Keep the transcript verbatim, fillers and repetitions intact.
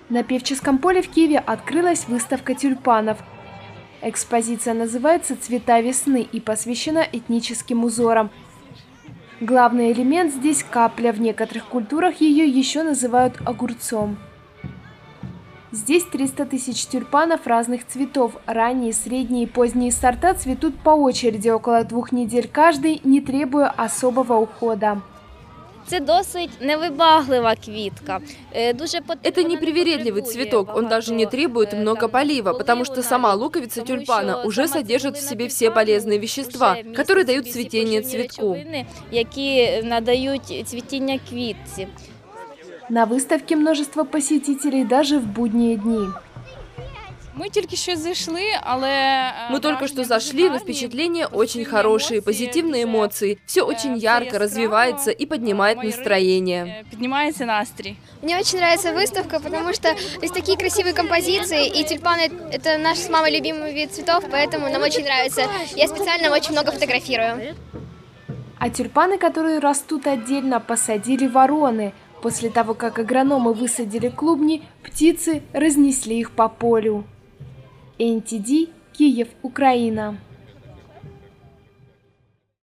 На Певческом поле в Киеве открылась выставка тюльпанов. Экспозиция называется «Цвета весны» и посвящена этническим узорам. Главный элемент здесь – капля, в некоторых культурах ее еще называют огурцом. Здесь триста тысяч тюльпанов разных цветов. Ранние, средние и поздние сорта цветут по очереди около двух недель каждый, не требуя особого ухода. Это досить невибаглива квітка. Это непривередливый цветок, он даже не требует много полива, потому что сама луковица тюльпана уже содержит в себе все полезные вещества, которые дают цветение цветку. Які надають цвітіння квітці. На выставке множество посетителей даже в будние дни. Мы только что зашли, але... Мы только что зашли, но впечатления очень хорошие, позитивные эмоции. Все очень ярко развивается и поднимает настроение. Поднимается настрой. Мне очень нравится выставка, потому что здесь такие красивые композиции, и тюльпаны – это наш с мамой любимый вид цветов, поэтому нам очень нравится. Я специально очень много фотографирую. А тюльпаны, которые растут отдельно, посадили вороны. После того, как агрономы высадили клубни, птицы разнесли их по полю. эн ти ди, Киев, Украина.